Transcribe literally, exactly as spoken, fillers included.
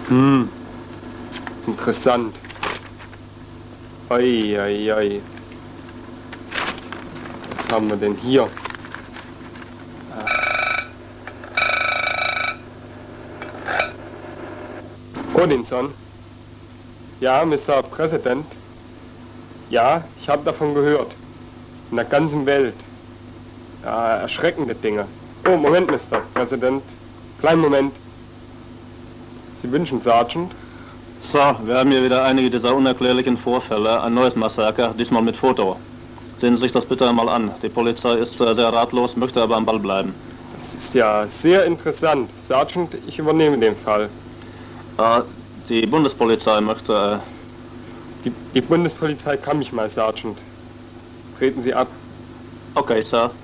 Hm. Interessant. Oi, oi, oi. Was haben wir denn hier? Odinson. Ja, Mister Präsident. Ja, ich habe davon gehört. In der ganzen Welt. Ja, erschreckende Dinge. Oh, Moment, Mister Präsident. Kleinen Moment. Sie wünschen, Sergeant? So, wir haben hier wieder einige dieser unerklärlichen Vorfälle. Ein neues Massaker, diesmal mit Foto. Sehen Sie sich das bitte einmal an. Die Polizei ist äh, sehr ratlos, möchte aber am Ball bleiben. Das ist ja sehr interessant. Sergeant, ich übernehme den Fall. Äh, die Bundespolizei möchte... Äh, die, die Bundespolizei kann mich mal, Sergeant. Treten Sie ab. Okay, Sir.